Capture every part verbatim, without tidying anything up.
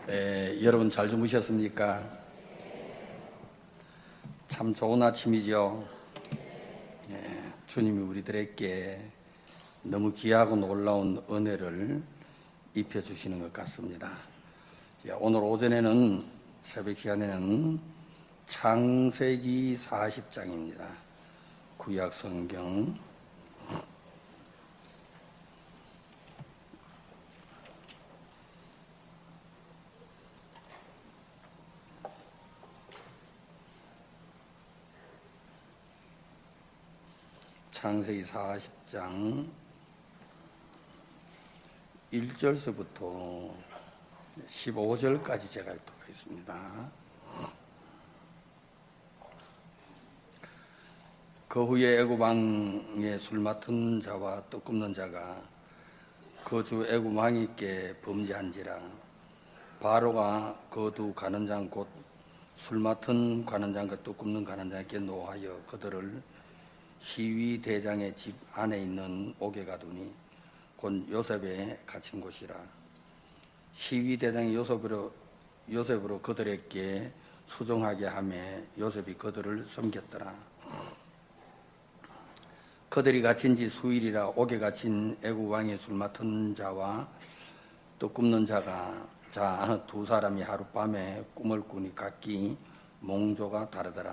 에, 여러분 잘 주무셨습니까? 참 좋은 아침이죠. 에, 주님이 우리들에게 너무 귀하고 놀라운 은혜를 입혀주시는 것 같습니다. 오늘 오전에는 새벽 시간에는 창세기 사십 장입니다. 구약 성경 창세기 사십 장 일 절서부터 십오 절까지 제가 읽도록하겠습니다. 그 후에 애굽 왕의 술 맡은 자와 떡 굽는 자가 그 주 애굽 왕에게 범죄한지라. 바로가 그 두 관원장 곧 술 맡은 관원장과 떡 굽는 관원장에게 노하여 그들을 시위 대장의 집 안에 있는 옥에 가두니 곧 요셉에 갇힌 곳이라. 시위 대장이 요셉으로 요셉으로 그들에게 수종하게 하며 요셉이 그들을 섬겼더라. 그들이 갇힌 지 수일이라. 옥에 갇힌 애굽 왕의 술 맡은 자와 떡 굽는 자가 자 두 사람이 하룻밤에 꿈을 꾸니 각기 몽조가 다르더라.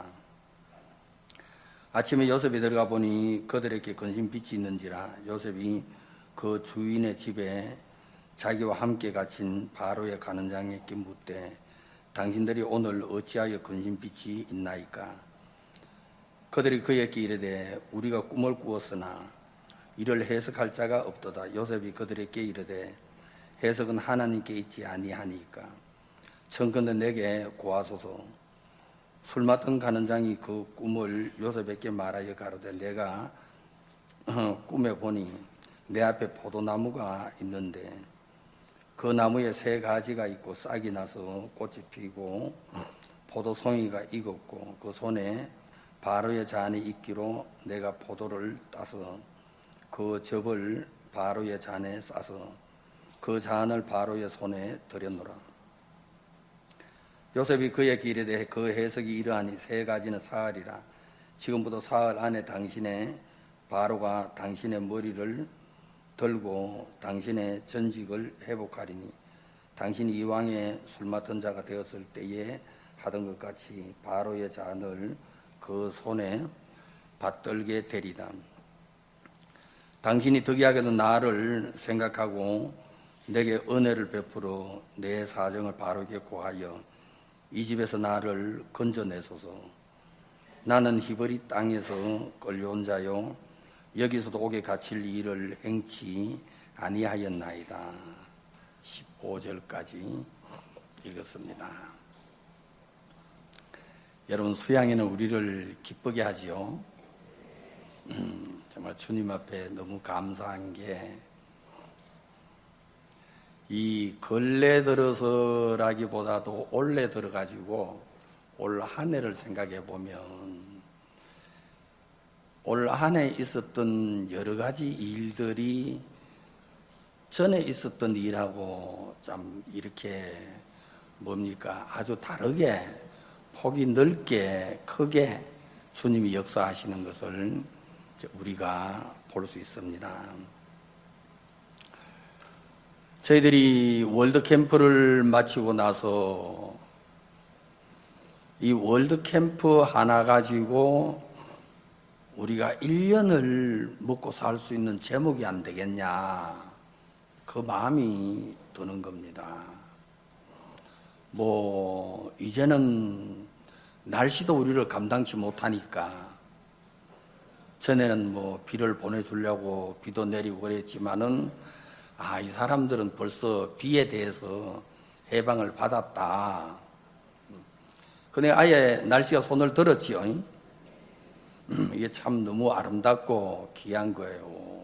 아침에 요셉이 들어가 보니 그들에게 근심 빛이 있는지라. 요셉이 그 주인의 집에 자기와 함께 갇힌 바로의 관원장에게 묻되 당신들이 오늘 어찌하여 근심 빛이 있나이까? 그들이 그에게 이르되 우리가 꿈을 꾸었으나 이를 해석할 자가 없도다. 요셉이 그들에게 이르되 해석은 하나님께 있지 아니하니까 청컨대 내게 고하소서. 술 맡은 관원장이 그 꿈을 요셉에게 말하여 가로되 내가 꿈에 보니 내 앞에 포도나무가 있는데 그 나무에 세 가지가 있고 싹이 나서 꽃이 피고 포도송이가 익었고 그 손에 바로의 잔이 있기로 내가 포도를 따서 그 즙을 바로의 잔에 싸서 그 잔을 바로의 손에 들여놓으라. 요셉이 그에게 이르되 그 해석이 이러하니 세 가지는 사흘이라. 지금부터 사흘 안에 당신의 바로가 당신의 머리를 들고 당신의 전직을 회복하리니 당신이 이왕에 술 맡은 자가 되었을 때에 하던 것 같이 바로의 잔을 그 손에 받들게 되리다. 당신이 득이하게도 나를 생각하고 내게 은혜를 베풀어 내 사정을 바로게 고하여 이 집에서 나를 건져내소서. 나는 히브리 땅에서 끌려온 자요 여기서도 옥에 갇힐 일을 행치 아니하였나이다. 십오 절까지 읽었습니다. 여러분, 수양에는 우리를 기쁘게 하지요. 음, 정말 주님 앞에 너무 감사한 게 이 근래 들어서라기보다도 올해 들어가지고 올 한 해를 생각해 보면 올 한 해 있었던 여러 가지 일들이 전에 있었던 일하고 참 이렇게 뭡니까 아주 다르게 폭이 넓게 크게 주님이 역사하시는 것을 우리가 볼 수 있습니다. 저희들이 월드캠프를 마치고 나서 이 월드캠프 하나 가지고 우리가 일 년을 먹고 살 수 있는 제목이 안 되겠냐, 그 마음이 드는 겁니다. 뭐 이제는 날씨도 우리를 감당치 못하니까 전에는 뭐 비를 보내주려고 비도 내리고 그랬지만은 아, 이 사람들은 벌써 비에 대해서 해방을 받았다. 근데 아예 날씨가 손을 들었지요. 음, 이게 참 너무 아름답고 귀한 거예요.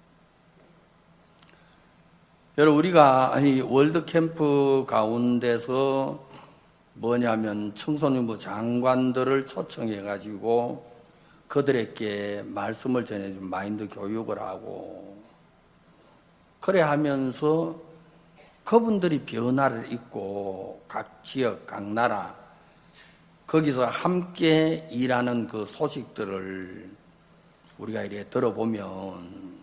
여러분, 우리가 이 월드캠프 가운데서 뭐냐면 청소년부 장관들을 초청해가지고 그들에게 말씀을 전해준 마인드 교육을 하고 그래 하면서 그분들이 변화를 입고 각 지역, 각 나라 거기서 함께 일하는 그 소식들을 우리가 이렇게 들어보면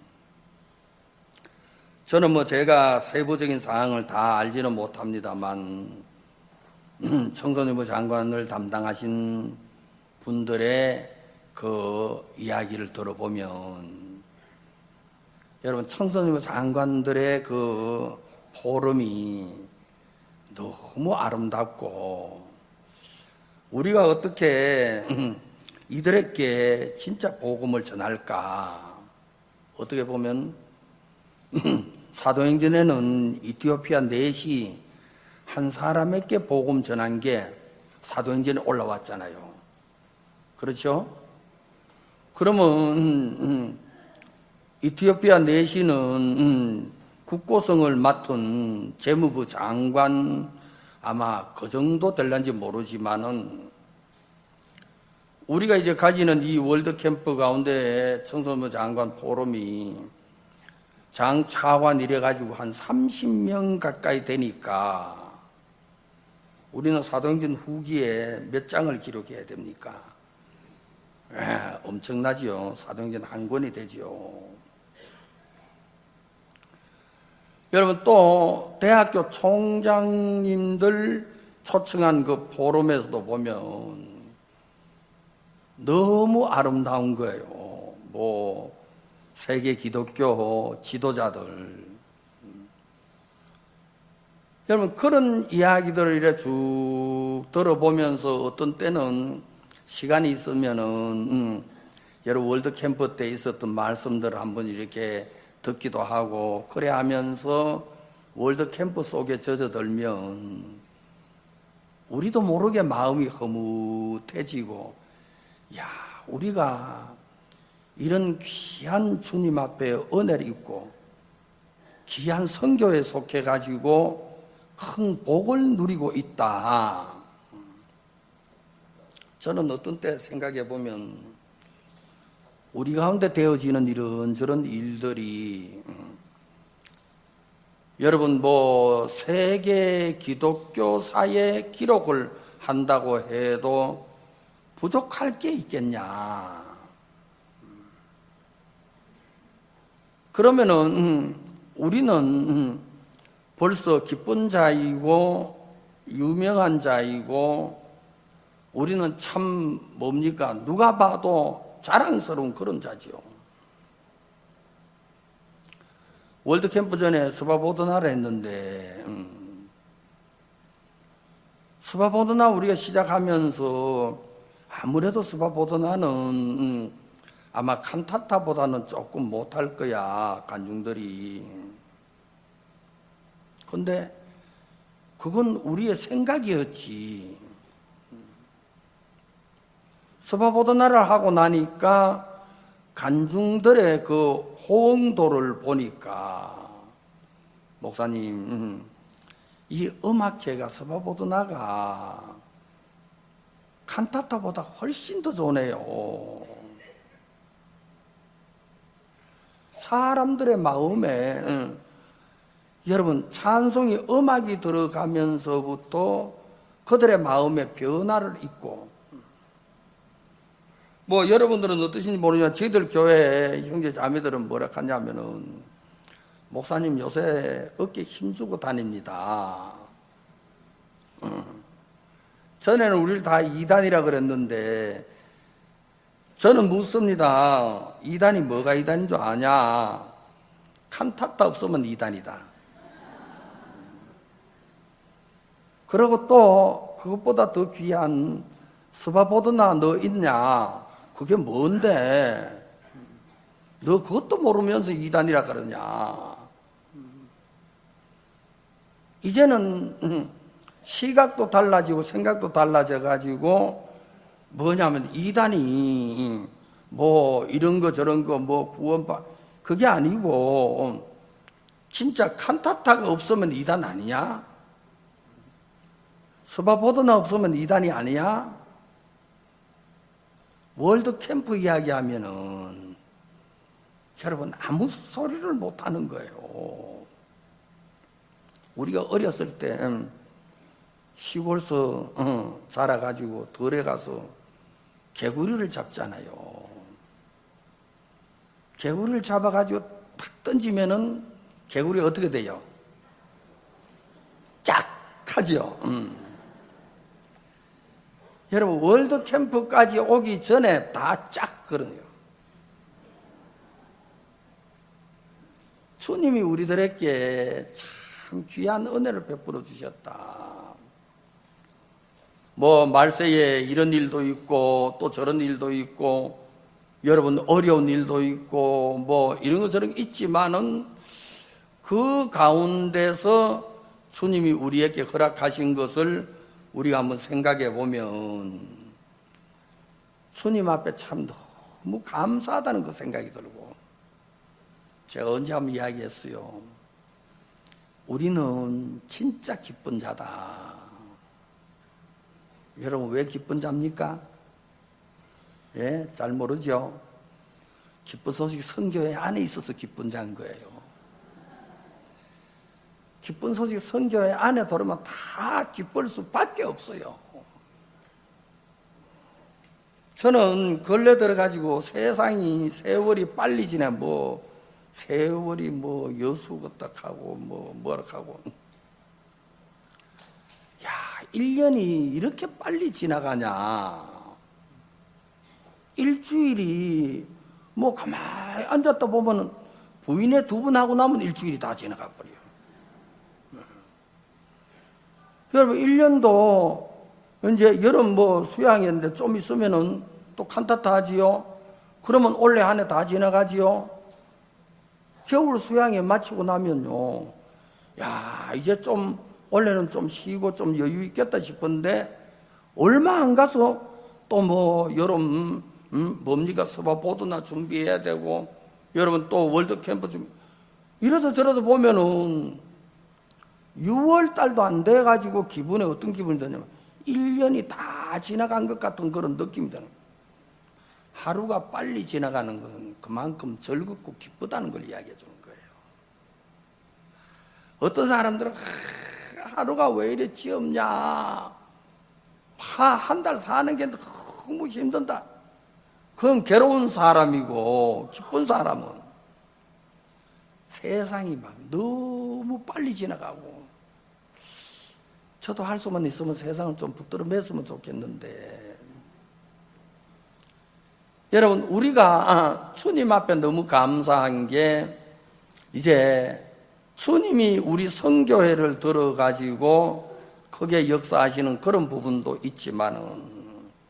저는 뭐 제가 세부적인 사항을 다 알지는 못합니다만 청소년부 장관을 담당하신 분들의 그 이야기를 들어보면 여러분 청소년부 장관들의 그 포럼이 너무 아름답고 우리가 어떻게 이들에게 진짜 복음을 전할까? 어떻게 보면 사도행전에는 이티오피아 넷이 한 사람에게 복음 전한 게 사도행전에 올라왔잖아요. 그렇죠? 그러면 이티오피아 넷이는 국고성을 맡은 재무부 장관 아마 그 정도 될런지 모르지만은 우리가 이제 가지는 이 월드캠프 가운데 청소년 장관 포럼이 장차관 이래가지고 한 삼십 명 가까이 되니까 우리는 사도행전 후기에 몇 장을 기록해야 됩니까? 에, 엄청나지요. 사도행전 한 권이 되지요. 여러분 또 대학교 총장님들 초청한 그 포럼에서도 보면 너무 아름다운 거예요. 뭐 세계 기독교 지도자들 여러분 그런 이야기들을 이렇게 쭉 들어보면서 어떤 때는 시간이 있으면은 음, 여러분 월드 캠프 때 있었던 말씀들을 한번 이렇게 듣기도 하고 그래 하면서 월드 캠프 속에 젖어들면 우리도 모르게 마음이 흐뭇해지고 야 우리가 이런 귀한 주님 앞에 은혜를 입고 귀한 선교에 속해 가지고 큰 복을 누리고 있다. 저는 어떤 때 생각해 보면 우리 가운데 되어지는 이런저런 일들이 여러분 뭐 세계 기독교사의 기록을 한다고 해도 부족할 게 있겠냐. 그러면은 우리는 벌써 기쁜 자이고 유명한 자이고 우리는 참 뭡니까? 누가 봐도 자랑스러운 그런 자지요. 월드캠프 전에 스바보드나를 했는데 음, 스바보드나 우리가 시작하면서 아무래도 스바보드나는 음, 아마 칸타타보다는 조금 못할 거야 관중들이. 근데 그건 우리의 생각이었지. 스바보드나를 하고 나니까 관중들의 그 호응도를 보니까 목사님 음, 이 음악회가 스바보드나가 칸타타보다 훨씬 더 좋네요. 사람들의 마음에 음, 여러분 찬송이 음악이 들어가면서부터 그들의 마음에 변화를 입고 뭐 여러분들은 어떠신지 모르지만 저희들 교회 형제 자매들은 뭐라 하냐면은 목사님 요새 어깨 힘주고 다닙니다. 전에는 우리를 다 이단이라 그랬는데 저는 묻습니다. 이단이 뭐가 이단인 줄 아냐? 칸타타 없으면 이단이다. 그리고 또 그것보다 더 귀한 스바보드나 너 있냐? 그게 뭔데? 너 그것도 모르면서 이단이라 그러냐? 이제는 시각도 달라지고 생각도 달라져가지고 뭐냐면 이단이 뭐 이런 거 저런 거 뭐 구원파 그게 아니고 진짜 칸타타가 없으면 이단 아니냐? 스바보드나 없으면 이단이 아니야? 월드 캠프 이야기하면은 여러분 아무 소리를 못 하는 거예요. 우리가 어렸을 때 시골서 어, 자라가지고 들에 가서 개구리를 잡잖아요. 개구리를 잡아가지고 탁 던지면은 개구리 어떻게 돼요? 짝 하죠. 음. 여러분 월드 캠프까지 오기 전에 다 짝 그러네요. 주님이 우리들에게 참 귀한 은혜를 베풀어 주셨다. 뭐 말세에 이런 일도 있고 또 저런 일도 있고 여러분 어려운 일도 있고 뭐 이런 것들은 있지만은 그 가운데서 주님이 우리에게 허락하신 것을 우리가 한번 생각해 보면 주님 앞에 참 너무 감사하다는 그 생각이 들고, 제가 언제 한번 이야기했어요. 우리는 진짜 기쁜 자다. 여러분 왜 기쁜 자입니까? 예, 잘 모르죠. 기쁜 소식 선교회 안에 있어서 기쁜 자인 거예요. 기쁜 소식 선교회 안에 들어오면 다 기쁠 수밖에 없어요. 저는 걸려 들어가지고 세상이 세월이 빨리 지나 뭐 세월이 뭐 여수거딱하고 뭐 뭐락하고 야 일 년이 이렇게 빨리 지나가냐. 일주일이 뭐 가만히 앉았다 보면은 부인의 두 분 하고 나면 일주일이 다 지나가 버려요. 여러분 일 년도 이제 여름 뭐 수양이었는데 좀 있으면은 또 칸타타 하지요. 그러면 올해 한 해 다 지나가지요. 겨울 수양회 마치고 나면요, 야 이제 좀 원래는 좀 쉬고 좀 여유 있겠다 싶은데 얼마 안 가서 또 뭐 여름 음, 뭡니까 스바보드나 준비해야 되고 여러분 또 월드 캠프 좀 이러다 저러다 보면은 유월 달도 안 돼 가지고 기분에 어떤 기분이 드냐면 일 년이 다 지나간 것 같은 그런 느낌이 드는 거예요. 하루가 빨리 지나가는 건 그만큼 즐겁고 기쁘다는 걸 이야기해 주는 거예요. 어떤 사람들은 하루가 왜 이래 지없냐, 한 달 사는 게 너무 힘든다. 그건 괴로운 사람이고, 기쁜 사람은 세상이 막 너무 빨리 지나가고, 저도 할 수만 있으면 세상을 좀 붙들어 맸으면 좋겠는데, 여러분 우리가 주님 앞에 너무 감사한 게, 이제 주님이 우리 선교회를 들어가지고 크게 역사하시는 그런 부분도 있지만은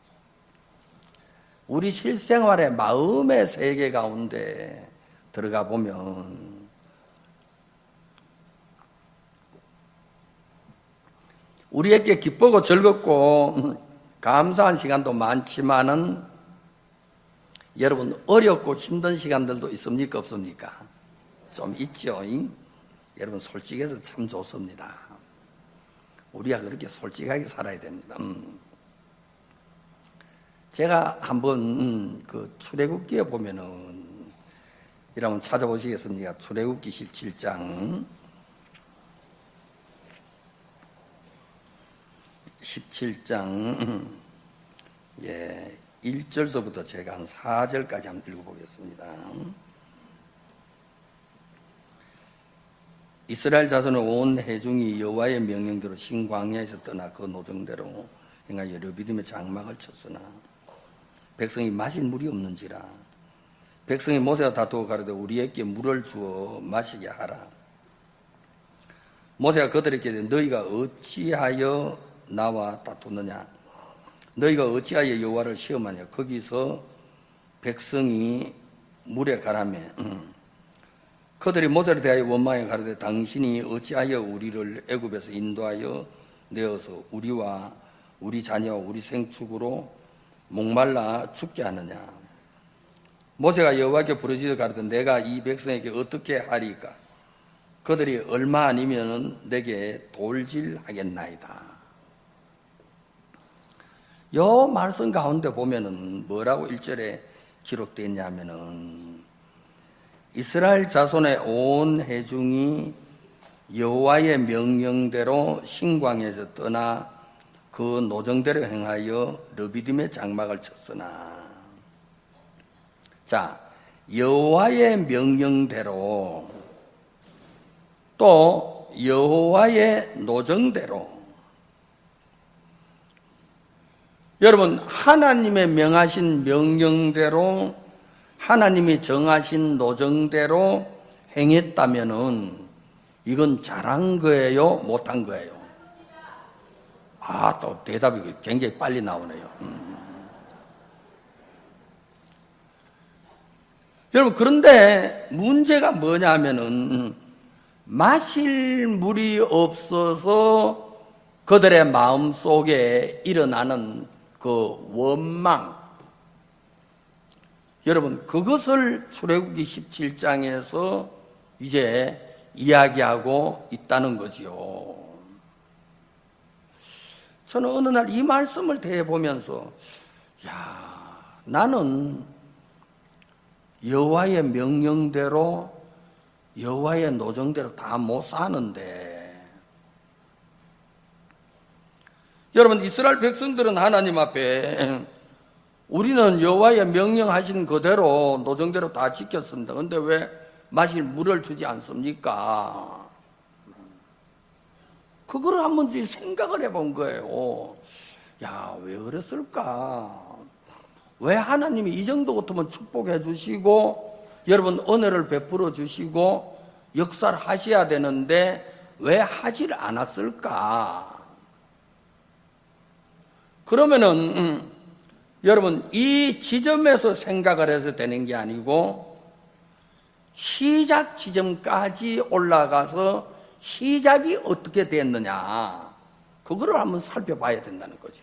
우리 실생활의 마음의 세계 가운데 들어가 보면 우리에게 기쁘고 즐겁고 감사한 시간도 많지만은 여러분 어렵고 힘든 시간들도 있습니까 없습니까? 좀 있죠. 여러분 솔직해서 참 좋습니다. 우리가 그렇게 솔직하게 살아야 됩니다. 음. 제가 한번 음, 그 출애굽기에 보면은 여러분 찾아보시겠습니까? 출애굽기 십칠 장 십칠 장 예, 일 절서부터 제가 한 사 절까지 한번 읽어보겠습니다. 이스라엘 자손의 온 회중이 여호와의 명령대로 신광야에서 떠나 그 노정대로 행하여 르비딤의 장막을 쳤으나 백성이 마실 물이 없는지라. 백성이 모세가 다투어 가로되 우리에게 물을 주어 마시게 하라. 모세가 그들에게 너희가 어찌하여 나와 다투느냐, 너희가 어찌하여 여호와를 시험하냐. 거기서 백성이 물에 가라매 음. 그들이 모세를 대하여 원망에 가로되 당신이 어찌하여 우리를 애굽에서 인도하여 내어서 우리와 우리 자녀와 우리 생축으로 목말라 죽게 하느냐. 모세가 여호와께 부르짖어 가로되 내가 이 백성에게 어떻게 하리까. 그들이 얼마 아니면 내게 돌질하겠나이다. 요 말씀 가운데 보면은 뭐라고 일 절에 기록되어 있냐면은 이스라엘 자손의 온 회중이 여호와의 명령대로 신광에서 떠나 그 노정대로 행하여 르비딤의 장막을 쳤으나. 자, 여호와의 명령대로 또 여호와의 노정대로. 여러분, 하나님의 명하신 명령대로 하나님이 정하신 노정대로 행했다면은 이건 잘한 거예요? 못한 거예요? 아, 또 대답이 굉장히 빨리 나오네요. 음. 여러분, 그런데 문제가 뭐냐면은 마실 물이 없어서 그들의 마음 속에 일어나는 그 원망. 여러분, 그것을 출애굽기 십칠 장에서 이제 이야기하고 있다는 거지요. 저는 어느 날 이 말씀을 대해보면서 야, 나는 여호와의 명령대로 여호와의 노정대로 다 못 사는데. 여러분, 이스라엘 백성들은 하나님 앞에 우리는 여호와의 명령하신 그대로 노정대로 다 지켰습니다. 그런데 왜 마실 물을 주지 않습니까? 그거를 한번 생각을 해본 거예요. 야, 왜 그랬을까? 왜 하나님이 이 정도 같으면 축복해 주시고 여러분 은혜를 베풀어 주시고 역사를 하셔야 되는데 왜 하질 않았을까? 그러면은 음, 여러분, 이 지점에서 생각을 해서 되는 게 아니고 시작 지점까지 올라가서 시작이 어떻게 됐느냐, 그거를 한번 살펴봐야 된다는 거죠.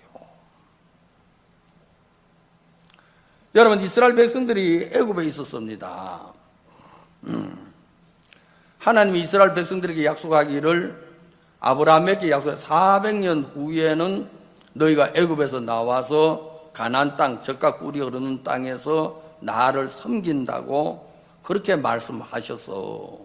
여러분, 이스라엘 백성들이 애굽에 있었습니다. 음. 하나님이 이스라엘 백성들에게 약속하기를, 아브라함에게 약속해 사백 년 후에는 너희가 애굽에서 나와서 가나안 땅, 젖과 꿀이 흐르는 땅에서 나를 섬긴다고 그렇게 말씀하셔서,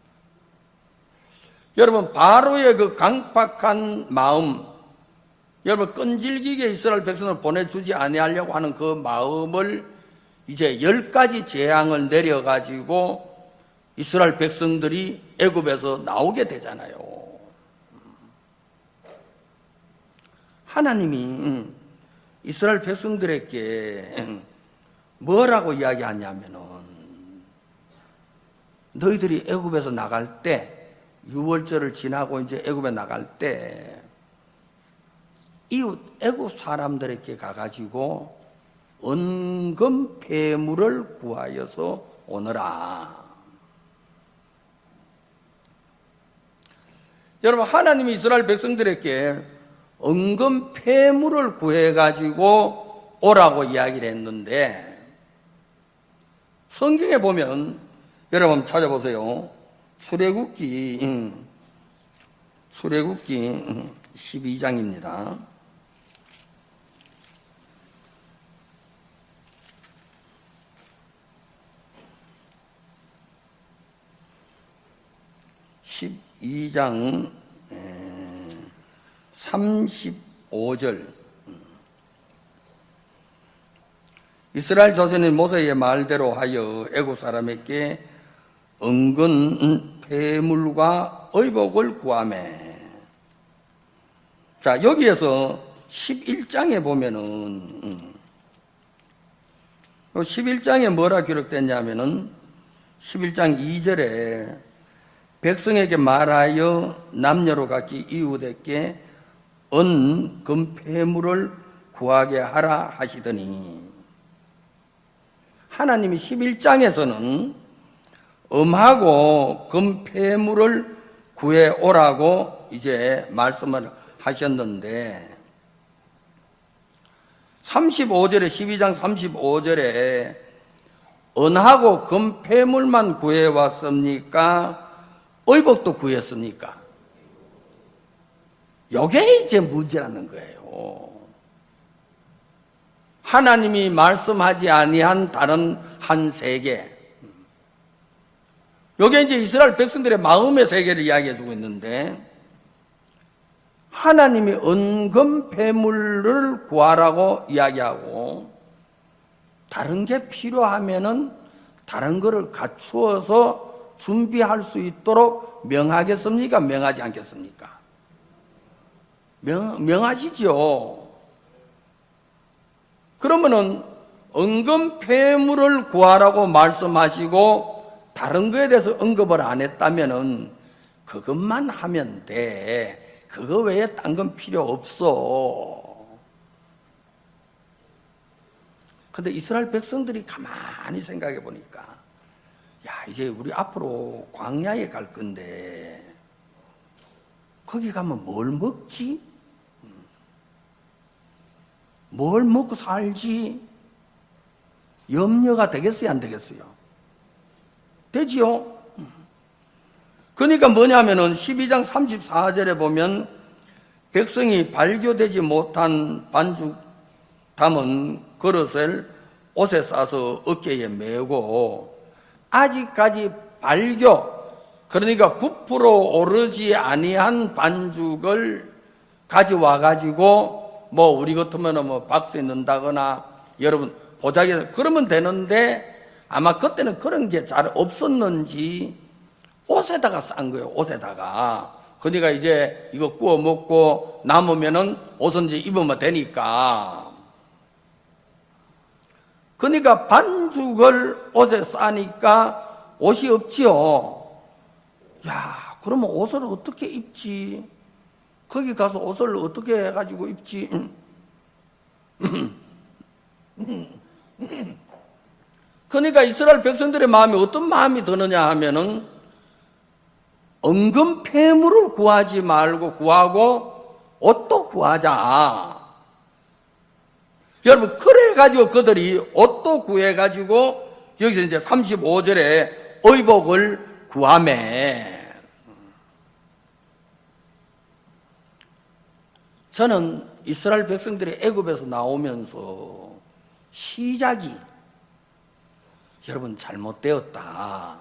여러분, 바로의 그 강팍한 마음, 여러분 끈질기게 이스라엘 백성을 보내주지 아니하려고 하는 그 마음을 이제 열 가지 재앙을 내려가지고 이스라엘 백성들이 애굽에서 나오게 되잖아요. 하나님이 이스라엘 백성들에게 뭐라고 이야기하냐면은, 너희들이 애굽에서 나갈 때, 유월절을 지나고 이제 애굽에 나갈 때 이웃 애굽 사람들에게 가가지고 은금 폐물을 구하여서 오너라. 여러분, 하나님이 이스라엘 백성들에게 은금 폐물을 구해가지고 오라고 이야기를 했는데, 성경에 보면 여러분 찾아보세요. 출애굽기 출애굽기 십이 장입니다. 십이 장 삼십오 절. 이스라엘 자손이 모세의 말대로 하여 애굽 사람에게 은근 폐물과 의복을 구하매. 자, 여기에서 십일 장에 보면은 십일 장에 뭐라 기록됐냐면은 십일 장 이 절에 백성에게 말하여 남녀로 각기 이웃에게 은, 금, 폐물을 구하게 하라 하시더니, 하나님이 십일 장에서는 음하고 금, 폐물을 구해 오라고 이제 말씀을 하셨는데, 삼십오 절에, 십이 장 삼십오 절에 은하고 금, 폐물만 구해 왔습니까? 의복도 구했습니까? 이게 이제 문제라는 거예요. 하나님이 말씀하지 아니한 다른 한 세계. 요게 이제 이스라엘 백성들의 마음의 세계를 이야기해 주고 있는데, 하나님이 은금 폐물을 구하라고 이야기하고, 다른 게 필요하면은 다른 거를 갖추어서 준비할 수 있도록 명하겠습니까? 명하지 않겠습니까? 명, 명하시죠. 그러면은 은금 폐물을 구하라고 말씀하시고 다른 거에 대해서 언급을 안 했다면은 그것만 하면 돼. 그거 외에 딴 건 필요 없어. 근데 이스라엘 백성들이 가만히 생각해 보니까, 야, 이제 우리 앞으로 광야에 갈 건데 거기 가면 뭘 먹지? 뭘 먹고 살지? 염려가 되겠어요, 안 되겠어요? 되지요? 그러니까 뭐냐면은 십이 장 삼십사 절에 보면, 백성이 발교되지 못한 반죽 담은 그릇을 옷에 싸서 어깨에 메고 아직까지 발교, 그러니까 부풀어 오르지 아니한 반죽을 가져와 가지고 뭐 우리 같으면 뭐 박스에 넣는다거나 여러분 보자기에 그러면 되는데, 아마 그때는 그런 게 잘 없었는지 옷에다가 싼 거예요. 옷에다가. 그러니까 이제 이거 구워 먹고 남으면은 옷은 이제 입으면 되니까. 그러니까 반죽을 옷에 싸니까 옷이 없지요. 야, 그러면 옷을 어떻게 입지? 거기 가서 옷을 어떻게 해가지고 입지? 그러니까 이스라엘 백성들의 마음이 어떤 마음이 드느냐 하면은, 은금 폐물을 구하지 말고 구하고 옷도 구하자. 여러분, 그래가지고 그들이 옷도 구해가지고 여기서 이제 삼십오 절에 의복을 구하매. 저는 이스라엘 백성들이 애굽에서 나오면서 시작이 여러분 잘못되었다.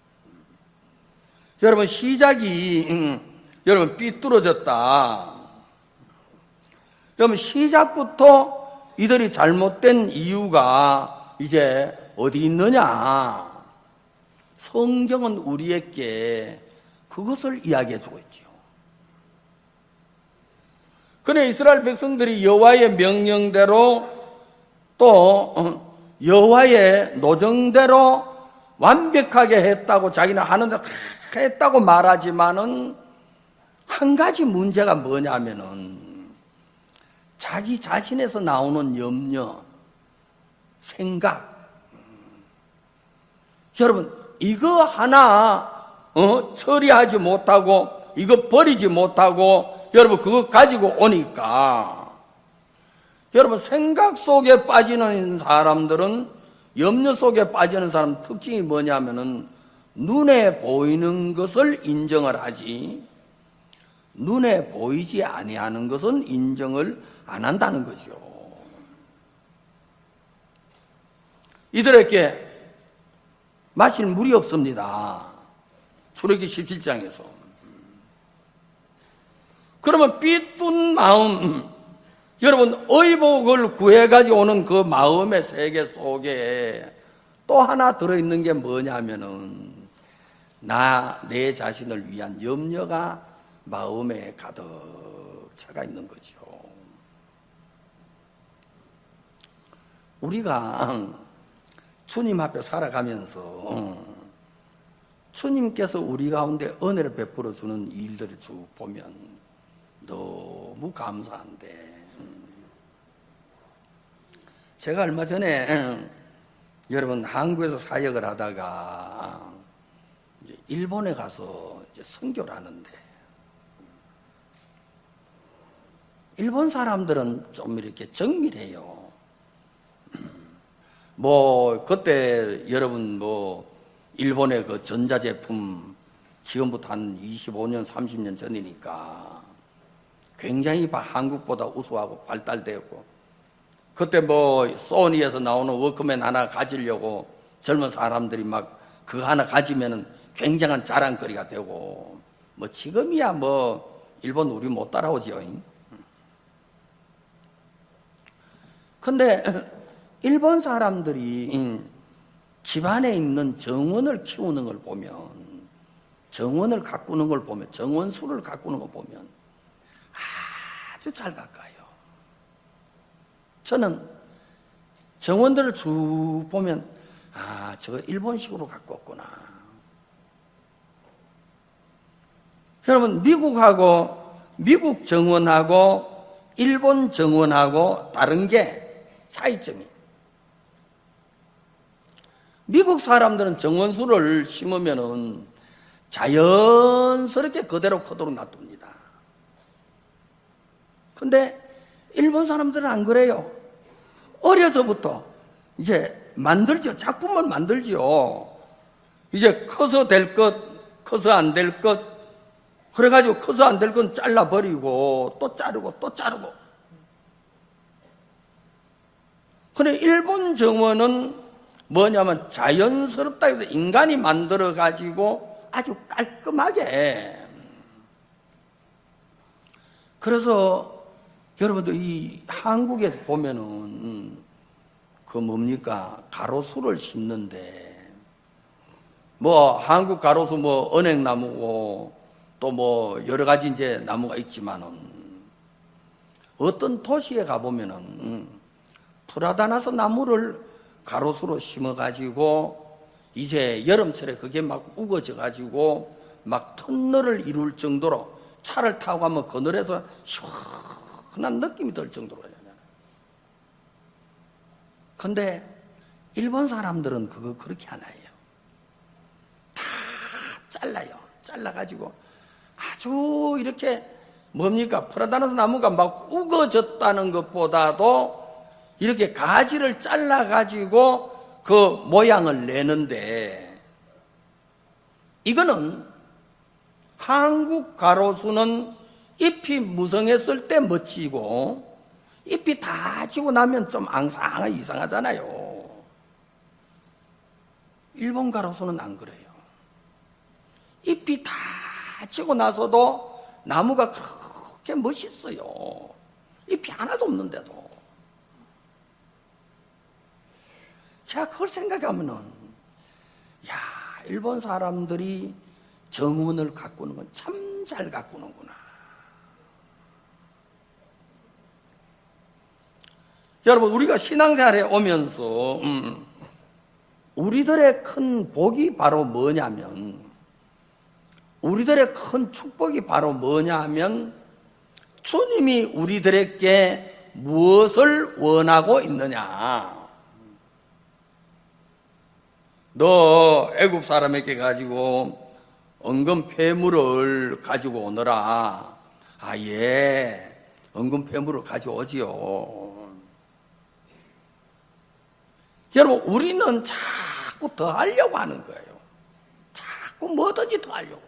여러분 시작이 음, 여러분 삐뚤어졌다. 여러분 시작부터 이들이 잘못된 이유가 이제 어디 있느냐? 성경은 우리에게 그것을 이야기해 주고 있지요. 그래 이스라엘 백성들이 여호와의 명령대로 또 여호와의 노정대로 완벽하게 했다고 자기는 하는 대로 다 했다고 말하지만은 한 가지 문제가 뭐냐면은 자기 자신에서 나오는 염려, 생각. 여러분 이거 하나 어, 처리하지 못하고 이거 버리지 못하고 여러분 그거 가지고 오니까 여러분 생각 속에 빠지는 사람들은, 염려 속에 빠지는 사람 특징이 뭐냐면은 눈에 보이는 것을 인정을 하지 눈에 보이지 아니하는 것은 인정을 안 한다는 거죠. 이들에게 마실 물이 없습니다. 출애굽기 십칠 장에서. 그러면 삐뚤은 마음, 여러분 의복을 구해가지고 오는 그 마음의 세계 속에 또 하나 들어있는 게 뭐냐면은 나, 내 자신을 위한 염려가 마음에 가득 차가 있는 거죠. 우리가 주님 앞에 살아가면서 주님께서 우리 가운데 은혜를 베풀어 주는 일들을 쭉 보면 너무 감사한데, 제가 얼마 전에 여러분 한국에서 사역을 하다가 이제 일본에 가서 이제 선교를 하는데, 일본 사람들은 좀 이렇게 정밀해요. 뭐 그때 여러분 뭐 일본의 그 전자제품 지금부터 한 이십오 년 삼십 년 전이니까 굉장히 한국보다 우수하고 발달되었고, 그때 뭐 소니에서 나오는 워크맨 하나 가지려고 젊은 사람들이 막 그거 하나 가지면은 굉장한 자랑거리가 되고, 뭐 지금이야 뭐 일본 우리 못 따라오지요. 근데 일본 사람들이 집안에 있는 정원을 키우는 걸 보면, 정원을 가꾸는 걸 보면, 정원수를 가꾸는 걸 보면 아주 잘 가까요. 저는 정원들을 쭉 보면 아, 저거 일본식으로 가꿨구나. 여러분, 미국하고 미국 정원하고 일본 정원하고 다른 게 차이점이, 미국 사람들은 정원수를 심으면은 자연스럽게 그대로 크도록 놔둡니다. 근데 일본 사람들은 안 그래요. 어려서부터 이제 만들죠. 작품을 만들죠. 이제 커서 될 것, 커서 안 될 것, 그래가지고 커서 안 될 건 잘라버리고 또 자르고 또 자르고. 근데 일본 정원은 뭐냐면 자연스럽다 해서 인간이 만들어가지고 아주 깔끔하게. 그래서 여러분들 이 한국에 보면은 그 뭡니까, 가로수를 심는데 뭐 한국 가로수 뭐 은행나무고 또 뭐 여러 가지 이제 나무가 있지만은 어떤 도시에 가보면은 프라다나스 나무를 가로수로 심어가지고 이제 여름철에 그게 막 우거져가지고 막 터널을 이룰 정도로 차를 타고 가면 그늘에서 시원한 느낌이 들 정도로 해요. 근데 일본 사람들은 그거 그렇게 안 해요. 다 잘라요. 잘라가지고 아주 이렇게 뭡니까, 프라다나스 나무가 막 우거졌다는 것보다도 이렇게 가지를 잘라가지고 그 모양을 내는데, 이거는 한국 가로수는 잎이 무성했을 때 멋지고 잎이 다 지고 나면 좀 앙상하게 이상하잖아요. 일본 가로수는 안 그래요. 잎이 다 지고 나서도 나무가 그렇게 멋있어요. 잎이 하나도 없는데도. 제가 그걸 생각하면은, 야, 일본 사람들이 정원을 가꾸는 건 참 잘 가꾸는구나. 여러분, 우리가 신앙생활에 오면서 음, 우리들의 큰 복이 바로 뭐냐면, 우리들의 큰 축복이 바로 뭐냐 하면, 주님이 우리들에게 무엇을 원하고 있느냐. 너 애굽 사람에게 가지고 은금 폐물을 가지고 오너라. 아, 예, 은금 폐물을 가져오지요. 여러분, 우리는 자꾸 더 하려고 하는 거예요. 자꾸 뭐든지 더 하려고.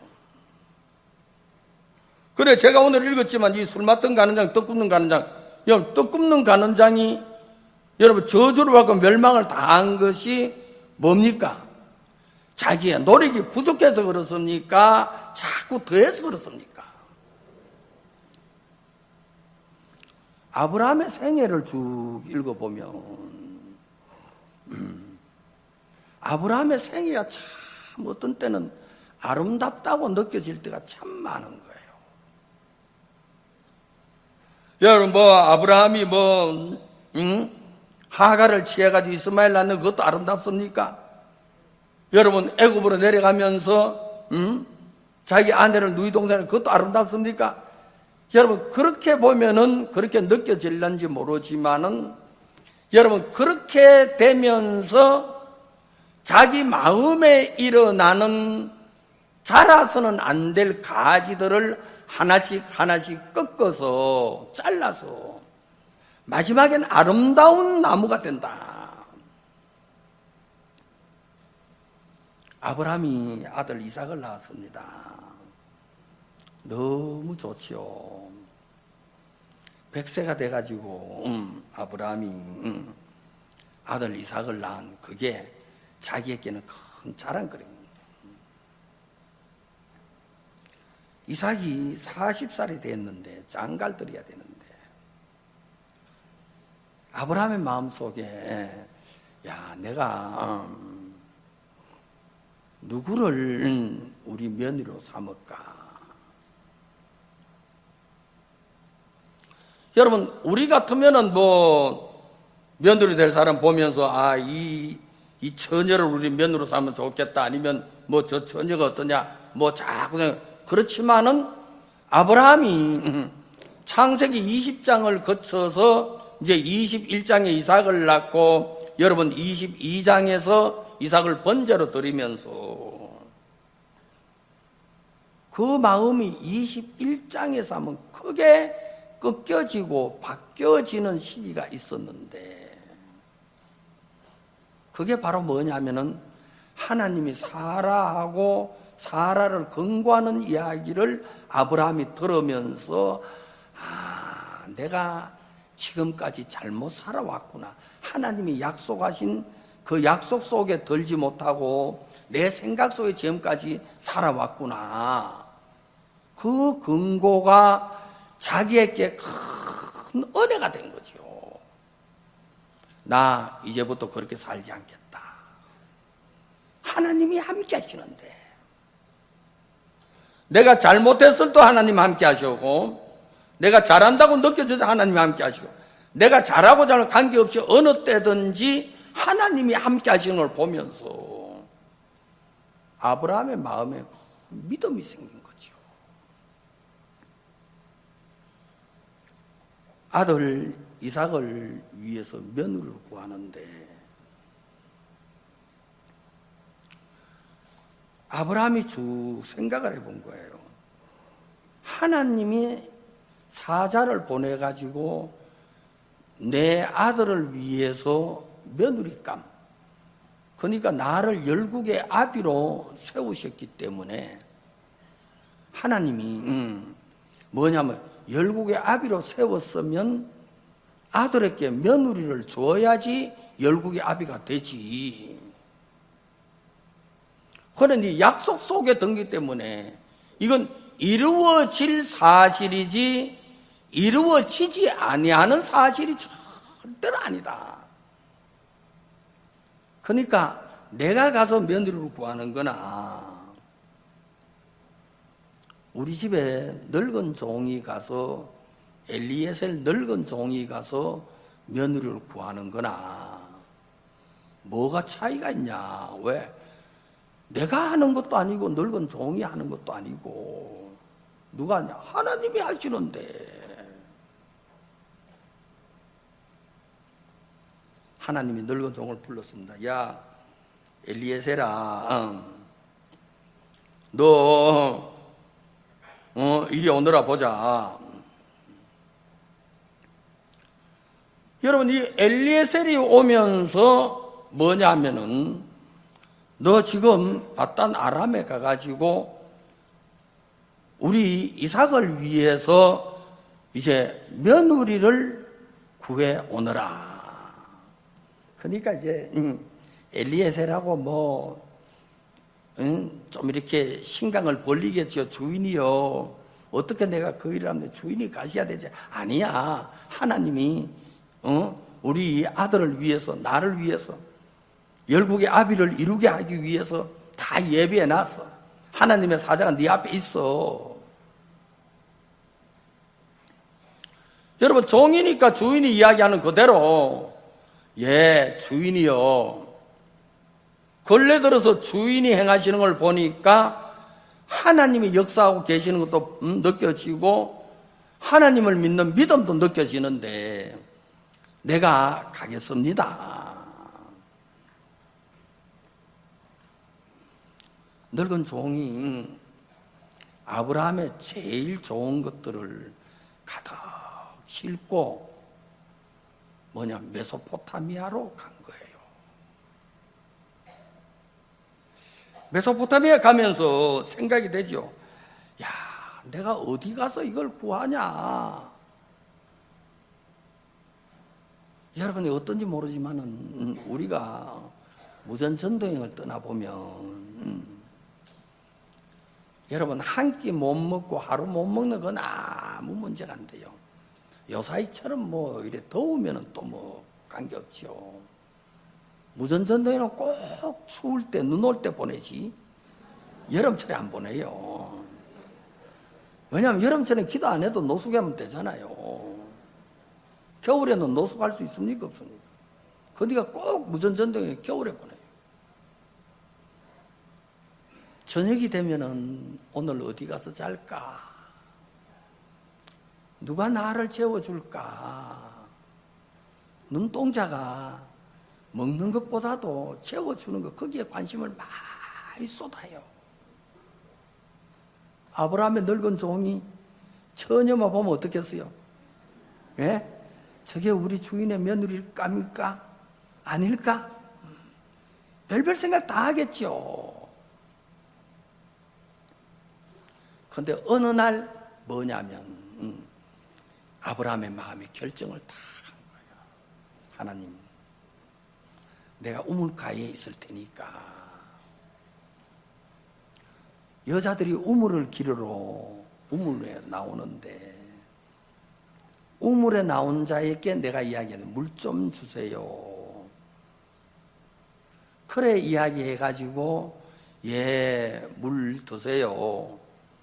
그래, 제가 오늘 읽었지만 이 술 맡은 가는장, 떡 굽는 가는장, 여러분, 떡 굽는 가는장이 여러분 저주를 받고 멸망을 당한 것이 뭡니까? 자기의 노력이 부족해서 그렇습니까? 자꾸 더해서 그렇습니까? 아브라함의 생애를 쭉 읽어보면 음, 아브라함의 생애가 참 어떤 때는 아름답다고 느껴질 때가 참 많은 거예요. 여러분, 뭐 아브라함이 뭐 음? 하가를 취해가지고 이스마엘 낳는 그것도 아름답습니까? 여러분, 애굽으로 내려가면서 음? 자기 아내를 누이 동생을, 그것도 아름답습니까? 여러분, 그렇게 보면은 그렇게 느껴질는지 모르지만은 여러분, 그렇게 되면서 자기 마음에 일어나는 자라서는 안 될 가지들을 하나씩 하나씩 꺾어서 잘라서 마지막엔 아름다운 나무가 된다. 아브라함이 아들 이삭을 낳았습니다. 너무 좋지요. 백세가 돼가지고 음, 아브라함이 음, 아들 이삭을 낳은 그게 자기에게는 큰 자랑거리입니다. 이삭이 마흔 살이 됐는데 장가를 들여야 되는데 아브라함의 마음속에 야 내가 음, 누구를 우리 며느리로 삼을까? 여러분 우리 같으면은 뭐 며느리 될 사람 보면서 아 이 이 처녀를 우리 며느리로 삼으면 좋겠다 아니면 뭐 저 처녀가 어떠냐 뭐 자꾸 그렇지만은 아브라함이 창세기 이십 장을 거쳐서 이제 이십일 장에 이삭을 낳고 여러분 이십이 장에서 이삭을 번제로 드리면서 그 마음이 이십일 장에서 하면 크게 꺾여지고 바뀌어지는 시기가 있었는데 그게 바로 뭐냐면은 하나님이 사라하고 사라를 권고하는 이야기를 아브라함이 들으면서 아 내가 지금까지 잘못 살아왔구나. 하나님이 약속하신 그 약속 속에 들지 못하고 내 생각 속에 지금까지 살아왔구나. 그 근거가 자기에게 큰 은혜가 된 거죠. 나 이제부터 그렇게 살지 않겠다. 하나님이 함께 하시는데 내가 잘못했을 때 하나님 함께 하시고 내가 잘한다고 느껴질 때 하나님이 함께 하시고 내가 잘하고 잘하고 관계없이 어느 때든지 하나님이 함께 하시는 걸 보면서 아브라함의 마음에 믿음이 생긴 거죠. 아들 이삭을 위해서 며느리를 구하는데 아브라함이 쭉 생각을 해본 거예요. 하나님이 사자를 보내가지고 내 아들을 위해서 며느리감, 그러니까 나를 열국의 아비로 세우셨기 때문에 하나님이 음, 뭐냐면 열국의 아비로 세웠으면 아들에게 며느리를 줘야지 열국의 아비가 되지. 그런데 약속 속에 든기 때문에 이건 이루어질 사실이지 이루어지지 아니하는 사실이 절대로 아니다. 그러니까 내가 가서 며느리를 구하는 거나 우리 집에 늙은 종이 가서 엘리에셀 늙은 종이 가서 며느리를 구하는 거나 뭐가 차이가 있냐? 왜? 내가 하는 것도 아니고 늙은 종이 하는 것도 아니고 누가 하냐? 하나님이 하시는데 하나님이 늙은 종을 불렀습니다. 야 엘리에셀아 응. 너 어, 이리 오너라 보자. 여러분 이 엘리에셀이 오면서 뭐냐면은 너 지금 바단 아람에 가가지고 우리 이삭을 위해서 이제 며느리를 구해 오너라. 그러니까 이제 음, 엘리에셀하고 뭐 음, 좀 이렇게 신강을 벌리겠죠. 주인이요. 어떻게 내가 그 일을 하면 주인이 가셔야 되지? 아니야. 하나님이 어? 우리 아들을 위해서 나를 위해서 열국의 아비를 이루게 하기 위해서 다 예비해 놨어. 하나님의 사자가 네 앞에 있어. 여러분 종이니까 주인이 이야기하는 그대로 예 주인이요. 근래 들어서 주인이 행하시는 걸 보니까 하나님이 역사하고 계시는 것도 느껴지고 하나님을 믿는 믿음도 느껴지는데 내가 가겠습니다. 늙은 종이 아브라함의 제일 좋은 것들을 가득 싣고 뭐냐 메소포타미아로 간 거예요. 메소포타미아 가면서 생각이 되죠. 야, 내가 어디 가서 이걸 구하냐? 여러분이 어떤지 모르지만은 우리가 무전 전도행을 떠나보면 여러분 한 끼 못 먹고 하루 못 먹는 건 아무 문제가 안 돼요. 요사이처럼 뭐 이래 더우면은 또 뭐 관계없지요. 무전전도에는 꼭 추울 때, 눈 올 때 보내지 여름철에 안 보내요. 왜냐하면 여름철에 기도 안 해도 노숙하면 되잖아요. 겨울에는 노숙할 수 있습니까? 없습니까? 그러니까 꼭 무전전도에 겨울에 보내요. 저녁이 되면은 오늘 어디 가서 잘까? 누가 나를 재워줄까? 눈동자가 먹는 것보다도 재워주는 것, 거기에 관심을 많이 쏟아요. 아브라함의 늙은 종이 처녀만 보면 어떻겠어요? 예? 저게 우리 주인의 며느리일까? 아닐까? 별별 생각 다 하겠죠. 그런데 어느 날 뭐냐면 음, 아브라함의 마음이 결정을 다 한 거예요. 하나님, 내가 우물가에 있을 테니까 여자들이 우물을 기르러 우물에 나오는데 우물에 나온 자에게 내가 이야기하는 물 좀 주세요. 그래 이야기해가지고 예, 물 드세요.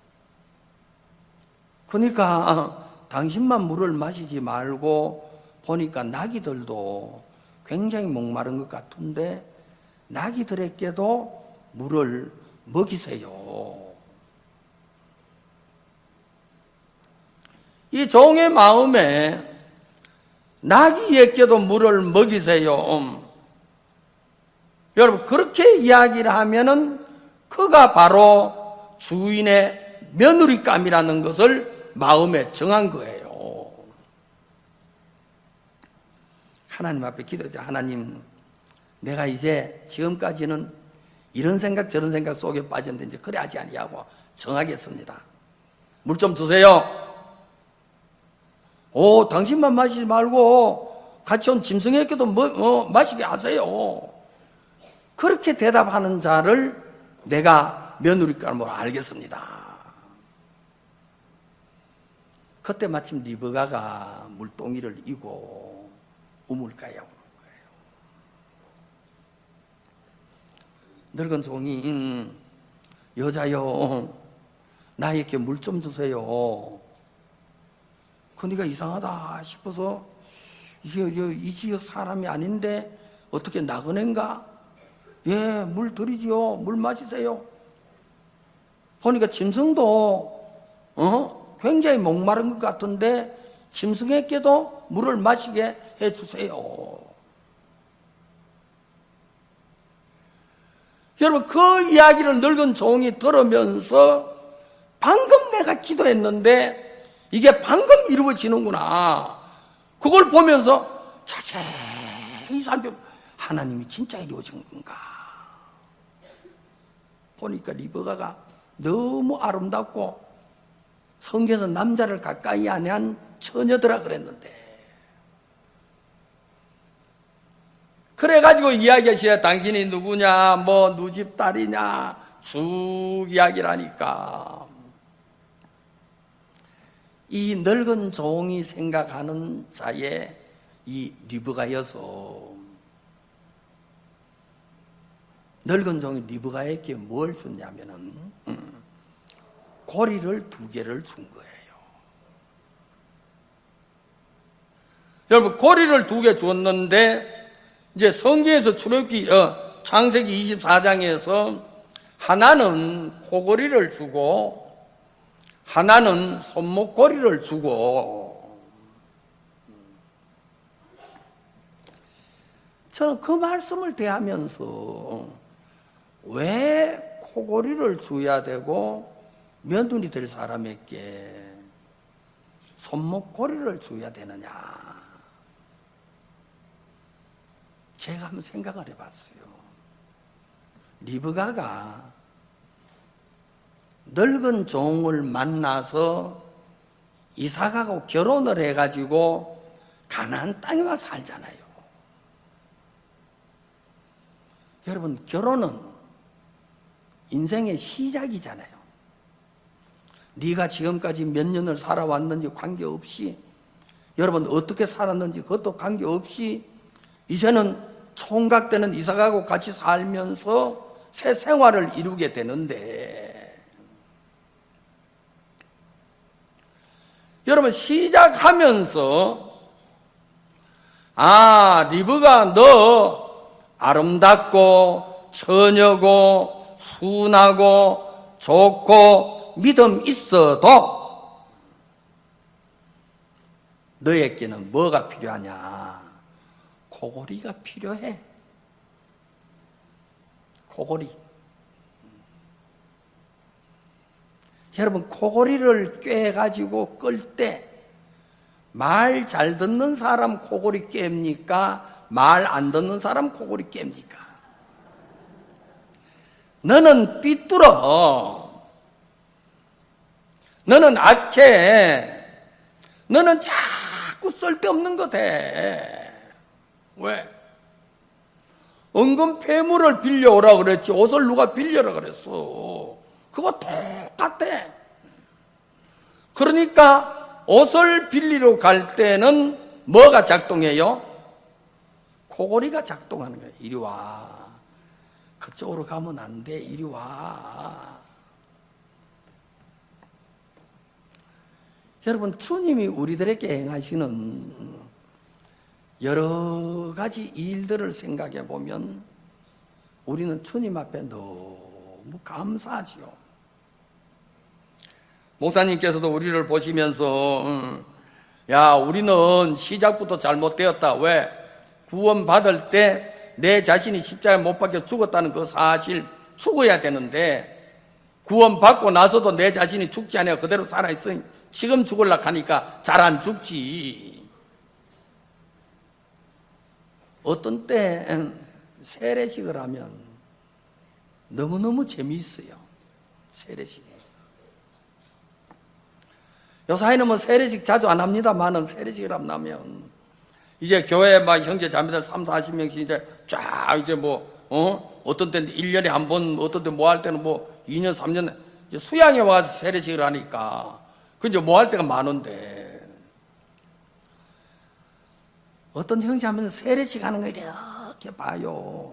그러니까 당신만 물을 마시지 말고 보니까 나귀들도 굉장히 목마른 것 같은데 나귀들에게도 물을 먹이세요. 이 종의 마음에 나귀에게도 물을 먹이세요. 여러분 그렇게 이야기를 하면은 그가 바로 주인의 며느리감이라는 것을 마음에 정한 거예요. 하나님 앞에 기도하자. 하나님, 내가 이제 지금까지는 이런 생각 저런 생각 속에 빠졌는데 이제 그래 하지 아니하고 정하겠습니다. 물 좀 주세요. 오, 당신만 마시지 말고 같이 온 짐승에게도 뭐, 어, 마시게 하세요. 그렇게 대답하는 자를 내가 며느리감으로 알겠습니다. 그때 마침 리브가가 물동이를 이고 우물가에 오는 거예요. 늙은 종이 음, 여자요, 나에게 물 좀 주세요. 그러니까 이상하다 싶어서 이게 이 지역 사람이 아닌데 어떻게 나그네인가? 예, 물 드리지요. 물 마시세요. 보니까 짐승도 어? 굉장히 목마른 것 같은데 짐승에게도 물을 마시게 해주세요. 여러분 그 이야기를 늙은 종이 들으면서 방금 내가 기도했는데 이게 방금 이루어지는구나. 그걸 보면서 자세히 살펴 하나님이 진짜 이루어진 건가. 보니까 리브가가 너무 아름답고 성경에서 남자를 가까이 아니한 처녀더라 그랬는데 그래가지고 이야기하시야 당신이 누구냐 뭐 누집 딸이냐 쭉 이야기를 하니까 이 늙은 종이 생각하는 자의 이 리브가여서 늙은 종이 리브가에게 뭘 줬냐면은 음, 고리를 두 개를 준 거예요. 여러분 고리를 두 개 줬는데 이제 성경에서 출애굽기 어, 창세기 이십사 장에서 하나는 코고리를 주고 하나는 손목고리를 주고 저는 그 말씀을 대하면서 왜 코고리를 줘야 되고 며느리 될 사람에게 손목고리를 줘야 되느냐 제가 한번 생각을 해봤어요. 리브가가 늙은 종을 만나서 이삭하고 결혼을 해가지고 가나안 땅에 와서 살잖아요. 여러분 결혼은 인생의 시작이잖아요. 네가 지금까지 몇 년을 살아왔는지 관계없이, 여러분 어떻게 살았는지 그것도 관계없이 이제는 총각 때는 이사가고 같이 살면서 새 생활을 이루게 되는데, 여러분 시작하면서 아, 리브가 너 아름답고 처녀고 순하고 좋고 믿음 있어도 너에게는 뭐가 필요하냐? 코골이가 필요해. 코골이. 여러분 코골이를 꿰가지고 끌 때 말 잘 듣는 사람 코골이 깹니까? 말 안 듣는 사람 코골이 깹니까? 너는 삐뚤어. 너는 악해. 너는 자꾸 쓸데없는 것 해. 왜? 은근 폐물을 빌려오라 그랬지 옷을 누가 빌려라 그랬어. 그거 똑같아. 그러니까 옷을 빌리러 갈 때는 뭐가 작동해요? 코골이가 작동하는 거예요. 이리 와. 그쪽으로 가면 안 돼. 이리 와. 여러분 주님이 우리들에게 행하시는 여러 가지 일들을 생각해 보면 우리는 주님 앞에 너무 감사하지요. 목사님께서도 우리를 보시면서 음, 야 우리는 시작부터 잘못되었다. 왜? 구원 받을 때 내 자신이 십자가에 못 박혀 죽었다는 그 사실 죽어야 되는데 구원 받고 나서도 내 자신이 죽지 않아요. 그대로 살아있으니 지금 죽으려고 하니까 잘 안 죽지. 어떤 때 세례식을 하면 너무너무 재미있어요. 세례식이. 요사이는 뭐 세례식 자주 안 합니다만은 세례식을 하면 이제 교회 막 형제 자매들 삼사십 명씩 이제 쫙 이제 뭐, 어? 어떤 때는 일 년에 한 번, 어떤 때 뭐 할 때는 뭐 이 년, 삼 년 이제 수양에 와서 세례식을 하니까 그 이제 뭐 할 때가 많은데 어떤 형제 하면 세례식 하는 거 이렇게 봐요.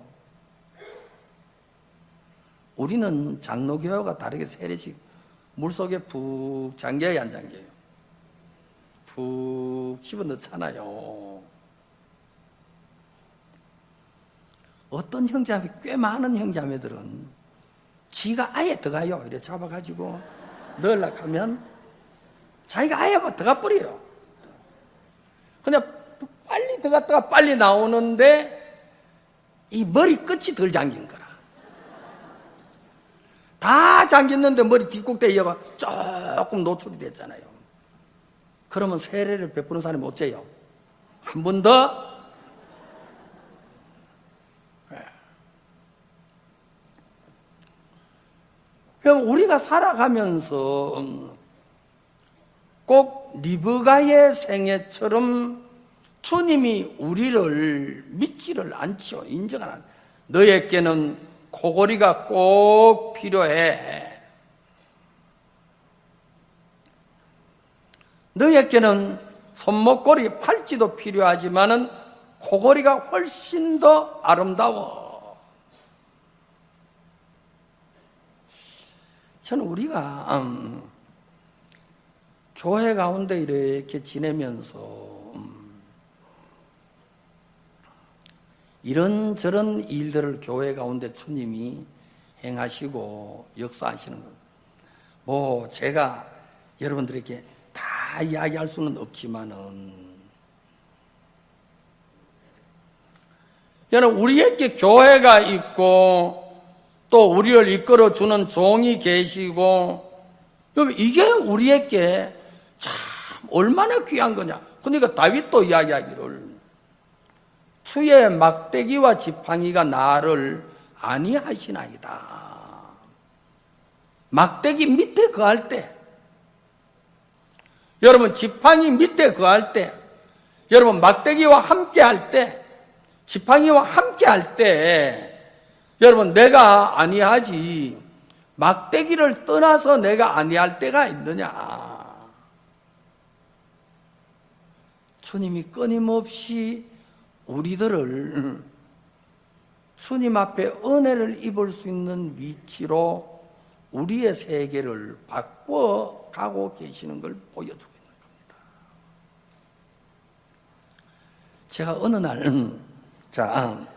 우리는 장로교회와 다르게 세례식 물속에 푹 잠겨야 안 잠겨요? 푹 집어넣잖아요. 어떤 형제자매, 꽤 많은 형제자매들은 지가 아예 들어가요. 이렇게 잡아가지고 넣으려고 하면 자기가 아예 막 들어가 버려요. 그냥 빨리 들어갔다가 빨리 나오는데 이 머리 끝이 덜 잠긴 거라. 다 잠겼는데 머리 뒷꼭대에 이어가 조금 노출이 됐잖아요. 그러면 세례를 베푸는 사람이 어째요? 한 번 더? 그럼 우리가 살아가면서 꼭 리브가의 생애처럼 주님이 우리를 믿지를 않죠. 인정을 안. 너에게는 코골이가 꼭 필요해. 너에게는 손목걸이, 팔찌도 필요하지만은 코골이가 훨씬 더 아름다워. 저는 우리가 음, 교회 가운데 이렇게 지내면서 음, 이런저런 일들을 교회 가운데 주님이 행하시고 역사하시는 것. 뭐 제가 여러분들에게 다 이야기할 수는 없지만은 여러분 우리에게 교회가 있고 또 우리를 이끌어주는 종이 계시고 이게 우리에게 참 얼마나 귀한 거냐. 그러니까 다윗도 이야기하기를 주의 막대기와 지팡이가 나를 안위하시나이다. 막대기 밑에 거할 때 여러분 지팡이 밑에 거할 때 여러분 막대기와 함께 할 때 지팡이와 함께 할 때 여러분 내가 아니하지 막대기를 떠나서 내가 아니할 때가 있느냐. 주님이 끊임없이 우리들을 주님 앞에 은혜를 입을 수 있는 위치로 우리의 세계를 바꿔가고 계시는 걸 보여주고 있는 겁니다. 제가 어느 날, 자,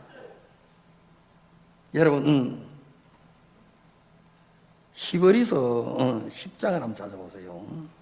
여러분, 히브리서 십 장을 한번 찾아보세요.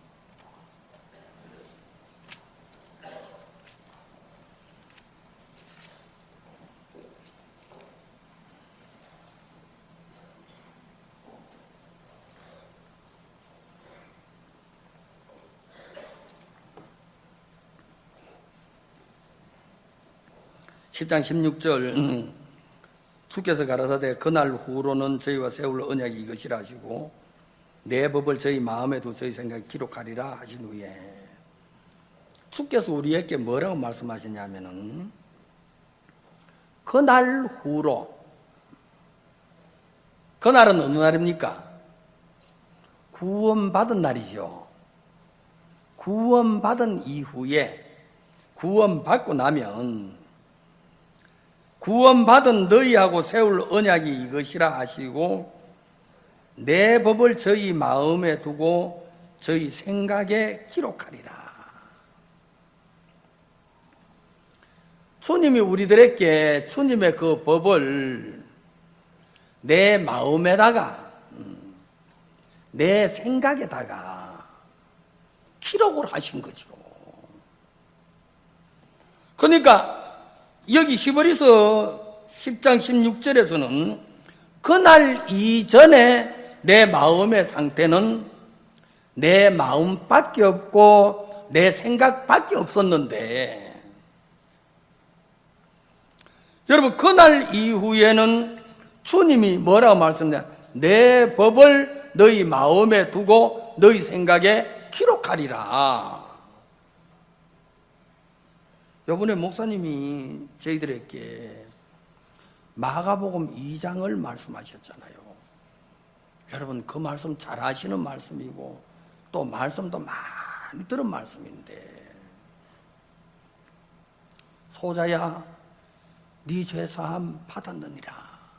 십 장 십육 절 주께서 가라사대 그날 후로는 저희와 세울 언약이 이것이라 하시고 내 법을 저희 마음에 두 저희 생각에 기록하리라 하신 후에 주께서 우리에게 뭐라고 말씀하시냐면은 그날 후로, 그날은 어느 날입니까? 구원받은 날이죠. 구원받은 이후에, 구원받고 나면 구원받은 너희하고 세울 언약이 이것이라 하시고 내 법을 저희 마음에 두고 저희 생각에 기록하리라. 주님이 우리들에게 주님의 그 법을 내 마음에다가, 내 생각에다가 기록을 하신 거죠. 그러니까 여기 히브리서 십 장 십육 절에서는 그날 이전에 내 마음의 상태는 내 마음밖에 없고 내 생각밖에 없었는데, 여러분 그날 이후에는 주님이 뭐라고 말씀하냐? 내 법을 너희 마음에 두고 너희 생각에 기록하리라. 요번에 목사님이 저희들에게 마가복음 이 장을 말씀하셨잖아요. 여러분 그 말씀 잘 아시는 말씀이고 또 말씀도 많이 들은 말씀인데, 소자야 네 죄사함 받았느니라.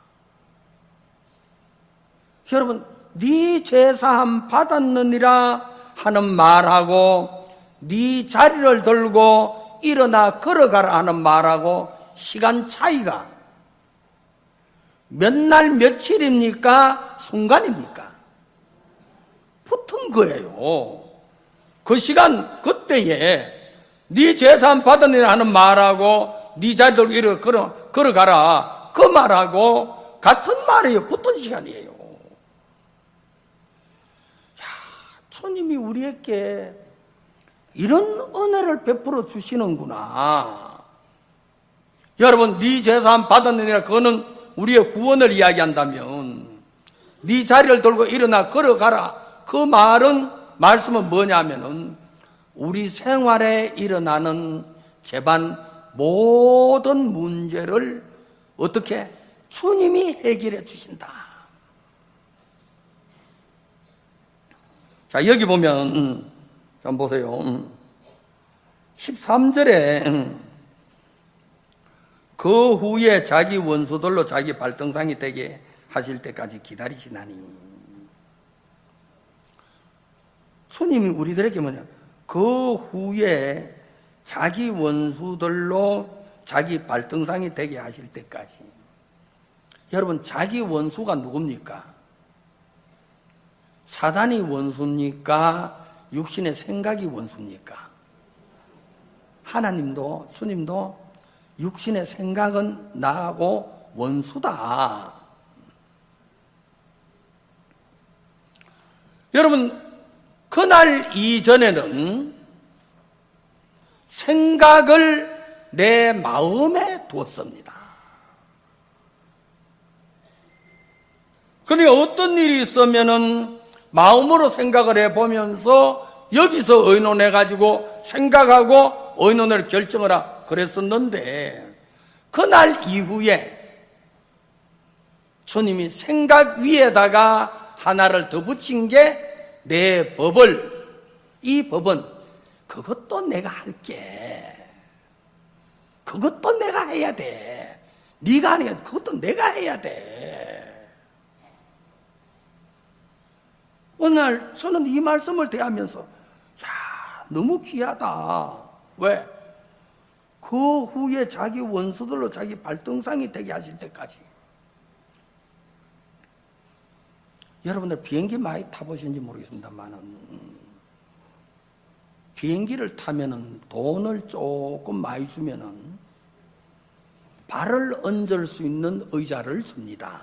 여러분 네 죄사함 받았느니라 하는 말하고 네 자리를 들고 일어나 걸어가라 하는 말하고 시간 차이가 몇 날 며칠입니까? 순간입니까? 붙은 거예요. 그 시간 그때에 네 죄사함 받으니라 하는 말하고 네 자리 들고 일어나 걸어, 걸어가라 그 말하고 같은 말이에요. 붙은 시간이에요. 야, 주님이 우리에게 이런 은혜를 베풀어 주시는구나. 여러분 네 죄사함 받았느니라, 그거는 우리의 구원을 이야기한다면 네 자리를 들고 일어나 걸어가라 그 말은, 말씀은 뭐냐면은 우리 생활에 일어나는 재반 모든 문제를 어떻게 주님이 해결해 주신다. 자 여기 보면 좀 보세요. 십삼 절에 그 후에 자기 원수들로 자기 발등상이 되게 하실 때까지 기다리시나니. 주님이 우리들에게 뭐냐, 그 후에 자기 원수들로 자기 발등상이 되게 하실 때까지. 여러분 자기 원수가 누굽니까? 사단이 원수입니까? 육신의 생각이 원수입니까? 하나님도 주님도 육신의 생각은 나하고 원수다. 여러분 그날 이전에는 생각을 내 마음에 두었습니다. 그러니까 어떤 일이 있으면은 마음으로 생각을 해보면서 여기서 의논해가지고 생각하고 의논을 결정하라 그랬었는데, 그날 이후에 주님이 생각 위에다가 하나를 더 붙인 게 내 법을, 이 법은 그것도 내가 할게. 그것도 내가 해야 돼. 네가 하는 게 그것도 내가 해야 돼. 어느 날 저는 이 말씀을 대하면서 야, 너무 귀하다. 왜? 그 후에 자기 원수들로 자기 발등상이 되게 하실 때까지. 여러분들 비행기 많이 타보신지 모르겠습니다만은 비행기를 타면은 돈을 조금 많이 주면은 발을 얹을 수 있는 의자를 줍니다.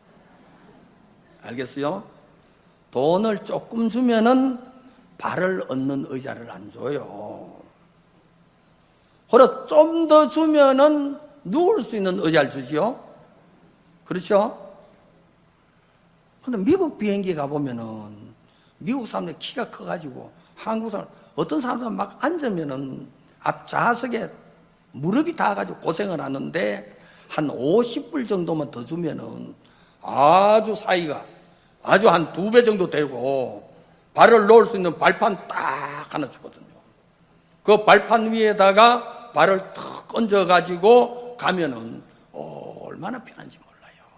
알겠어요? 돈을 조금 주면은 발을 얹는 의자를 안 줘요. 그리고 좀 더 주면은 누울 수 있는 의자를 주지요. 그렇죠? 근데 미국 비행기 가보면은 미국 사람들 키가 커가지고 한국 사람, 어떤 사람들은 막 앉으면은 앞 좌석에 무릎이 닿아가지고 고생을 하는데 한 오십 불 정도만 더 주면은 아주 사이가 아주 한 두 배 정도 되고 발을 놓을 수 있는 발판 딱 하나 주거든요. 그 발판 위에다가 발을 탁 얹어가지고 가면은 어, 얼마나 편한지 몰라요.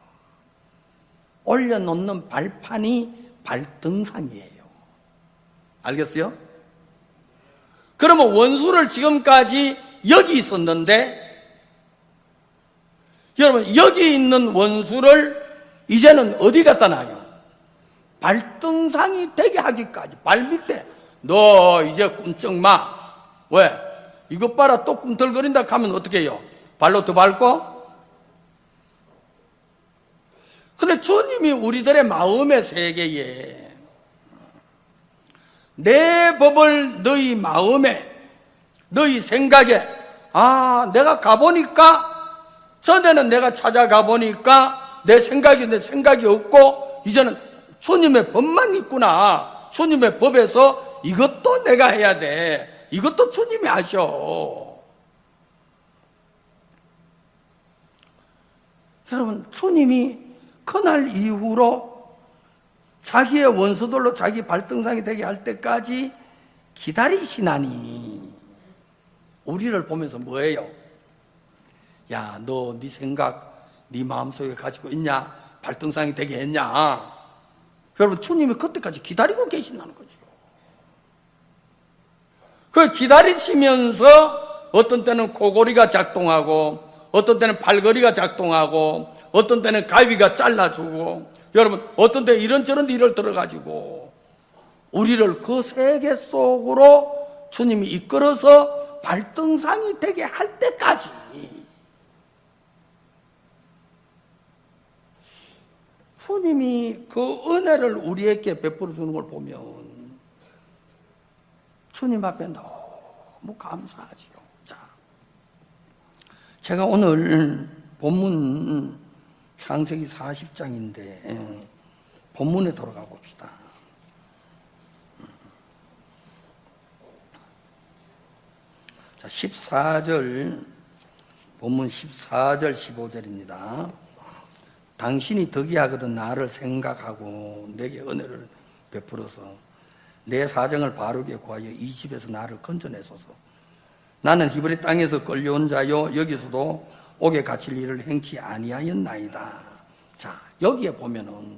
올려놓는 발판이 발등상이에요. 알겠어요? 그러면 원수를 지금까지 여기 있었는데 여러분 여기 있는 원수를 이제는 어디 갖다 놔요? 발등상이 되게 하기까지. 발 밑에 너 이제 꿈쩍 마. 왜? 이것 봐라 또 꿈틀거린다 하면 어떻게 해요? 발로 더 밟고? 근데 주님이 우리들의 마음의 세계에 내 법을 너희 마음에 너희 생각에 아 내가 가보니까 전에는 내가 찾아가 보니까 내 생각이 내 생각이 없고 이제는 주님의 법만 있구나. 주님의 법에서 이것도 내가 해야 돼. 이것도 주님이 하셔. 여러분 주님이 그날 이후로 자기의 원수들로 자기 발등상이 되게 할 때까지 기다리시나니 우리를 보면서 뭐예요? 야, 너 네 생각 네 마음속에 가지고 있냐? 발등상이 되게 했냐? 여러분 주님이 그때까지 기다리고 계신다는 거죠. 그 기다리시면서 어떤 때는 코골이가 작동하고 어떤 때는 팔걸이가 작동하고 어떤 때는 가위가 잘라주고 여러분 어떤 때 이런저런 일을 들어가지고 우리를 그 세계 속으로 주님이 이끌어서 발등상이 되게 할 때까지 주님이 그 은혜를 우리에게 베풀어 주는 걸 보면 주님 앞에 너무 감사하지요. 자, 제가 오늘 본문 창세기 사십 장인데 본문에 돌아가 봅시다. 자, 십사 절 본문 십사 절 십오 절입니다. 당신이 덕이하거든 나를 생각하고 내게 은혜를 베풀어서 내 사정을 바르게 구하여 이 집에서 나를 건져내소서. 나는 히브리 땅에서 끌려온 자요 여기서도 옥에 갇힐 일을 행치 아니하였나이다. 자, 여기에 보면은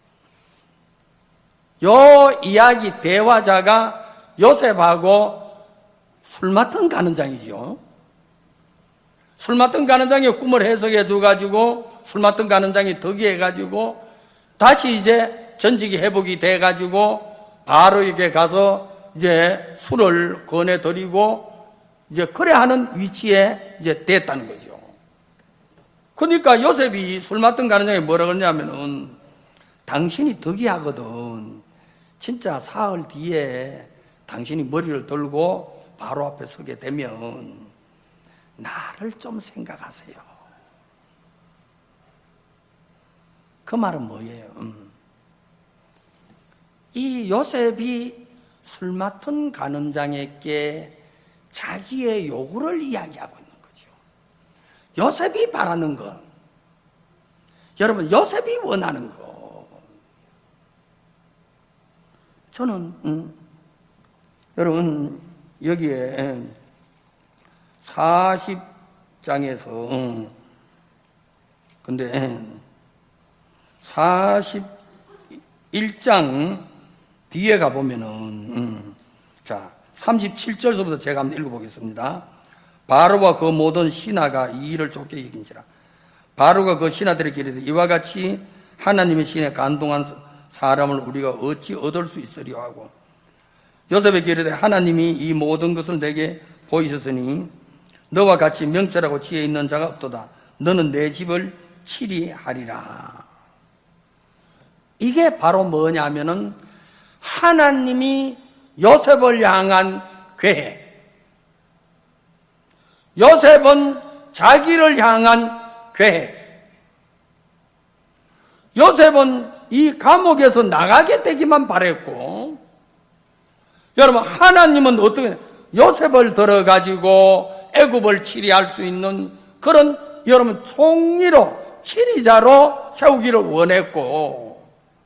요 이야기 대화자가 요셉하고 술 맡은 가는장이죠. 술 맡은 가는장이 꿈을 해석해 줘가지고 술 맡은 가는장이 덕이해가지고 다시 이제 전직이 회복이 돼가지고 바로에게 가서 이제 술을 권해드리고 이제 그래 하는 위치에 이제 됐다는 거죠. 그러니까 요셉이 술 맡은 가는장이 뭐라 그러냐면은 당신이 덕이하거든. 진짜 사흘 뒤에 당신이 머리를 들고 바로 앞에 서게 되면 나를 좀 생각하세요. 그 말은 뭐예요? 음. 이 요셉이 술 맡은 가늠장에게 자기의 요구를 이야기하고 있는 거죠. 요셉이 바라는 것, 여러분 요셉이 원하는 것, 저는 음, 여러분 여기에 사십 장에서 음, 근데 사십일 장 뒤에 가보면은 음, 자 삼십칠 절서부터 제가 한번 읽어보겠습니다. 바로와 그 모든 신하가 이 일을 좋게 여긴지라. 바로가 그 신하들에게 이르되 이와 같이 하나님의 신에 간동한 사람을 우리가 어찌 얻을 수 있으리요 하고 요셉에게 이르되 하나님이 이 모든 것을 내게 보이셨으니 너와 같이 명철하고 지혜 있는 자가 없도다. 너는 내 집을 치리하리라. 이게 바로 뭐냐면은 하나님이 요셉을 향한 계획. 요셉은 자기를 향한 계획. 요셉은 이 감옥에서 나가게 되기만 바랬고, 여러분 하나님은 어떻게 요셉을 들어가지고 애굽을 치리할 수 있는 그런 여러분 총리로 치리자로 세우기를 원했고,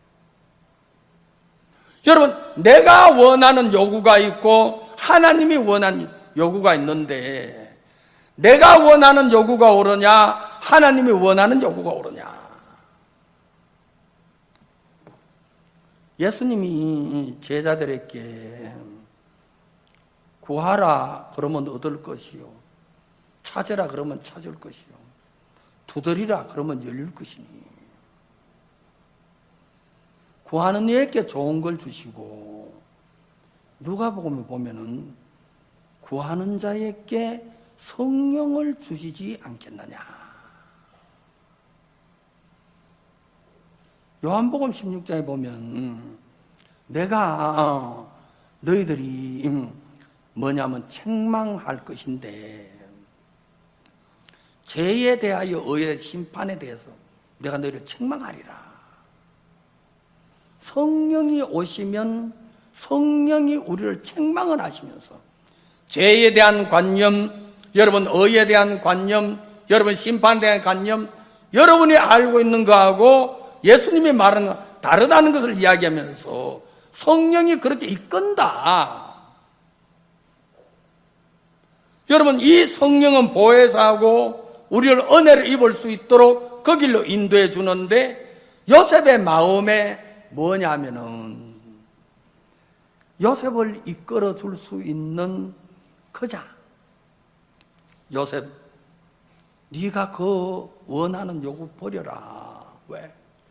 여러분 내가 원하는 요구가 있고 하나님이 원하는 요구가 있는데 내가 원하는 요구가 옳으냐 하나님이 원하는 요구가 옳으냐. 예수님이 제자들에게 구하라 그러면 얻을 것이요 찾으라 그러면 찾을 것이요 두드리라 그러면 열릴 것이니 구하는 이에게 좋은 걸 주시고 누가복음에 보면은 구하는 자에게 성령을 주시지 않겠느냐. 요한복음 십육 장에 보면 내가 너희들이 뭐냐면 책망할 것인데 죄에 대하여 의의 심판에 대해서 내가 너희를 책망하리라. 성령이 오시면 성령이 우리를 책망을 하시면서 죄에 대한 관념, 여러분 의에 대한 관념, 여러분 심판에 대한 관념, 여러분이 알고 있는 거하고 예수님이 말하는 다르다는 것을 이야기하면서 성령이 그렇게 이끈다. 여러분 이 성령은 보혜사하고 우리를 은혜를 입을 수 있도록 그 길로 인도해 주는데 요셉의 마음에 뭐냐면은 요셉을 이끌어 줄 수 있는 그자. 요셉 네가 그 원하는 요구 버려라. 왜?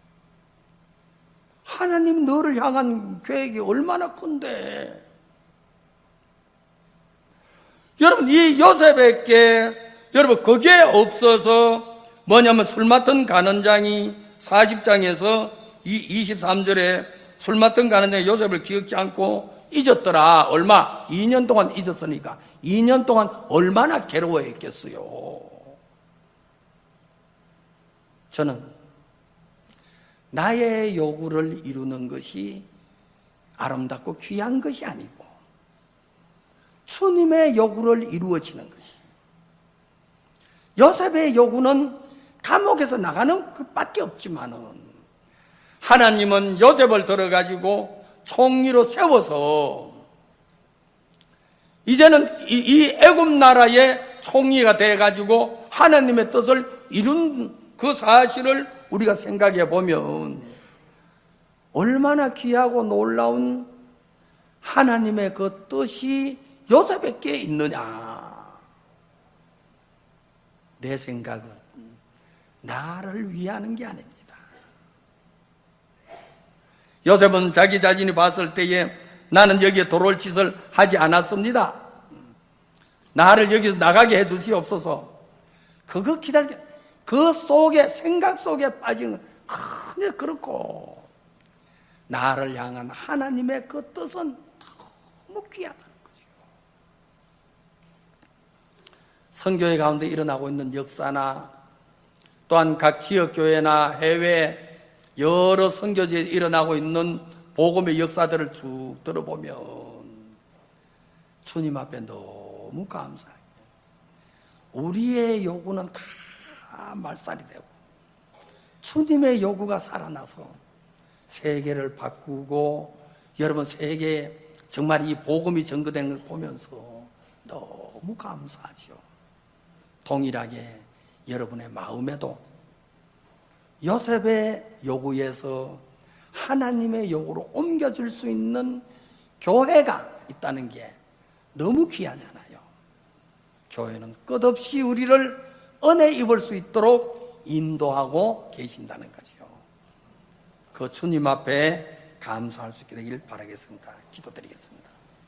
하나님 너를 향한 계획이 얼마나 큰데. 여러분 이 요셉에게 여러분 그게 없어서 뭐냐면 술 맡은 간원장이 사십 장에서 이 이십삼 절에 술 맡은 간원장이 요셉을 기억지 않고 잊었더라. 얼마? 이 년 동안 잊었으니까 이 년 동안 얼마나 괴로워했겠어요. 저는 나의 요구를 이루는 것이 아름답고 귀한 것이 아니고 주님의 요구를 이루어지는 것이. 요셉의 요구는 감옥에서 나가는 것밖에 없지만은 하나님은 요셉을 들어가지고 총리로 세워서 이제는 이, 이 애굽 나라의 총리가 돼가지고 하나님의 뜻을 이룬 그 사실을 우리가 생각해 보면 얼마나 귀하고 놀라운 하나님의 그 뜻이 요셉에게 있느냐. 내 생각은 나를 위하는 게 아닙니다. 요셉은 자기 자신이 봤을 때에 나는 여기에 들어올 짓을 하지 않았습니다. 나를 여기서 나가게 해 주시옵소서. 그거 기다려. 그 속에 생각 속에 빠지는 그게 그렇고 나를 향한 하나님의 그 뜻은 너무 귀하다는 거죠. 선교회 가운데 일어나고 있는 역사나 또한 각 지역교회나 해외 여러 선교지에 일어나고 있는 복음의 역사들을 쭉 들어보면 주님 앞에 너무 감사해요. 우리의 요구는 다 말살이 되고 주님의 요구가 살아나서 세계를 바꾸고 여러분, 세계에 정말 이 복음이 전거되는 걸 보면서 너무 감사하죠. 동일하게 여러분의 마음에도 요셉의 요구에서 하나님의 요구로 옮겨줄 수 있는 교회가 있다는 게 너무 귀하잖아요. 교회는 끝없이 우리를 은혜 입을 수 있도록 인도하고 계신다는 거죠. 그 주님 앞에 감사할 수 있게 되길 바라겠습니다. 기도드리겠습니다.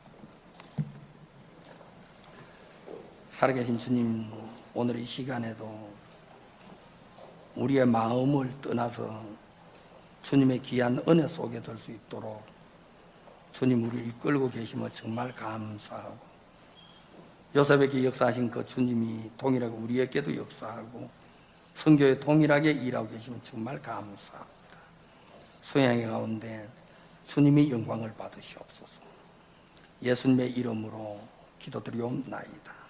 살아계신 주님, 오늘 이 시간에도 우리의 마음을 떠나서 주님의 귀한 은혜 속에 들 수 있도록 주님 우리를 이끌고 계심을 정말 감사하고, 요셉에게 역사하신 그 주님이 동일하게 우리에게도 역사하고 선교에 동일하게 일하고 계시면 정말 감사합니다. 수양의 가운데 주님이 영광을 받으시옵소서. 예수님의 이름으로 기도드리옵나이다.